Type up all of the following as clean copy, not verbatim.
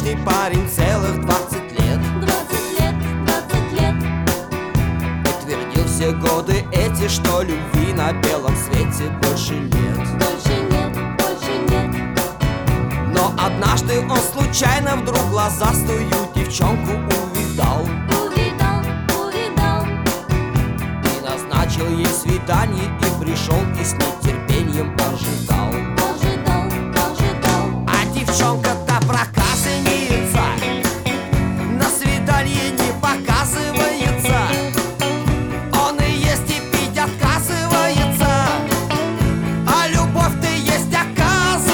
приличный парень целых 20 лет. 20 лет, 20 лет. И твердил все годы эти, что любви на белом свете больше нет. Больше нет, больше нет. Но однажды он случайно вдруг глазастую девчонку увидал. Увидал, увидал. И назначил ей свидание, и пришел, и с нетерпением ожидал. Ожидал, ожидал. А девчонка-то проказница, на свидание не показывается. Он и есть, и пить отказывается, а любовь-то есть, оказывается.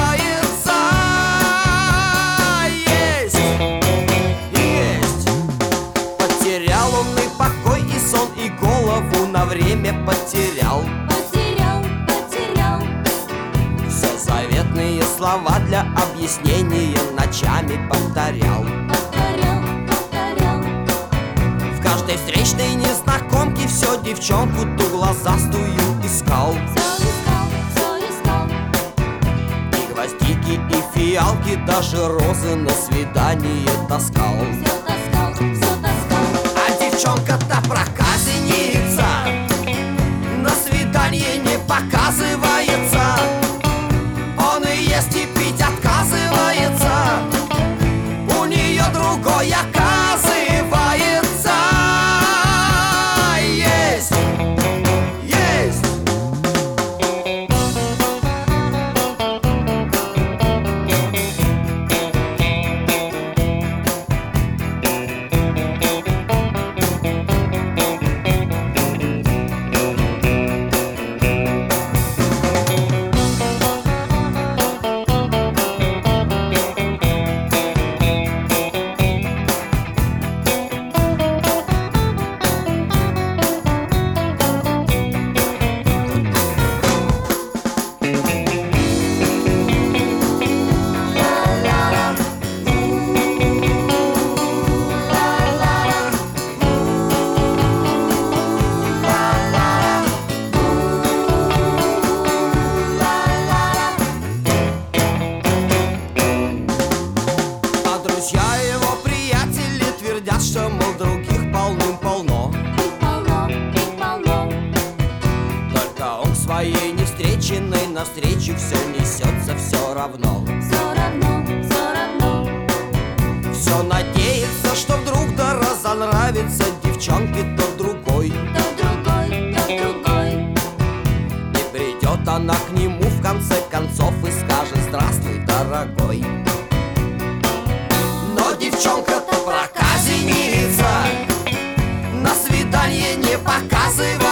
Есть, есть. Потерял он и покой, и сон, и голову на время потерял. Потерял, потерял. Все заветные слова для объяснения ночами повторял. Повторял, повторял. В каждой встречной незнакомке все девчонку ту глазастую искал. Все искал, все искал. И гвоздики, и фиалки, даже розы на свидание таскал. Все таскал, все таскал. А девчонка-то проказница, на свидание не показывается. Он и есть, и пить отказывается, у нее другой оказывается. Есть, есть. Что, мол, других полным-полно, Их полно, их полно. только он к своей невстреченной навстречу все несется все равно. Все равно, все равно. Все надеется, что вдруг да разонравится девчонке тот другой. То другой, то другой. И придет она к нему в конце концов и скажет: здравствуй, дорогой. Но девчонка-то проказница, на свидание не показывает.